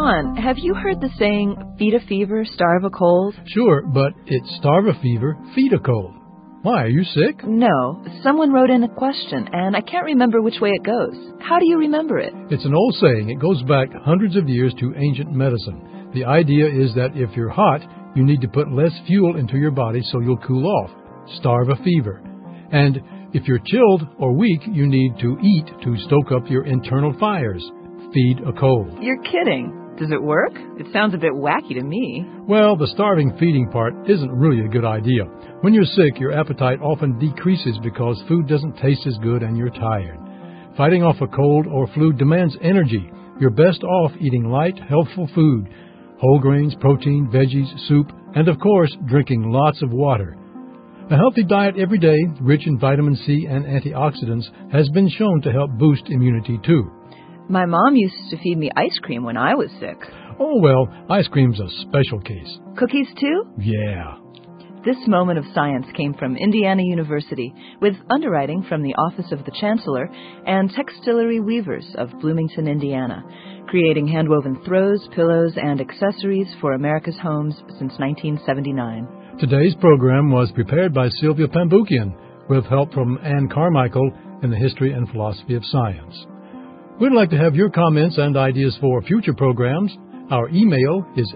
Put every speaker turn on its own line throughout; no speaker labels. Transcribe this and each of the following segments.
Don, have you heard the saying, feed a fever, starve a cold?
Sure, but it's starve a fever, feed a cold. Why, are you sick?
No. Someone wrote in a question, and I can't remember which way it goes. How do you remember it?
It's an old saying. It goes back hundreds of years to ancient medicine. The idea is that if you're hot, you need to put less fuel into your body so you'll cool off. Starve a fever. And if you're chilled or weak, you need to eat to stoke up your internal fires. Feed a cold.
You're kidding. Does it work? It sounds a bit wacky to me.
Well, the starving feeding part isn't really a good idea. When you're sick, your appetite often decreases because food doesn't taste as good and you're tired. Fighting off a cold or flu demands energy. You're best off eating light, healthful food, whole grains, protein, veggies, soup, and of course, drinking lots of water. A healthy diet every day, rich in vitamin C and antioxidants, has been shown to help boost immunity too.
My mom used to feed me ice cream when I was sick.
Oh, well, ice cream's a special case.
Cookies too?
Yeah.
This moment of science came from Indiana University, with underwriting from the Office of the Chancellor and Textillery Weavers of Bloomington, Indiana, creating handwoven throws, pillows, and accessories for America's homes since 1979.
Today's program was prepared by Sylvia Pambukian, with help from Ann Carmichael in the History and Philosophy of Science. We'd like to have your comments and ideas for future programs. Our email is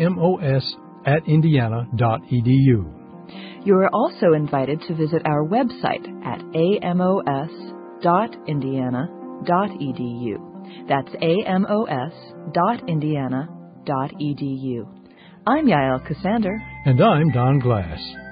amos@indiana.edu.
You are also invited to visit our website at amos.indiana.edu. That's amos.indiana.edu. I'm Yael Cassander.
And I'm Don Glass.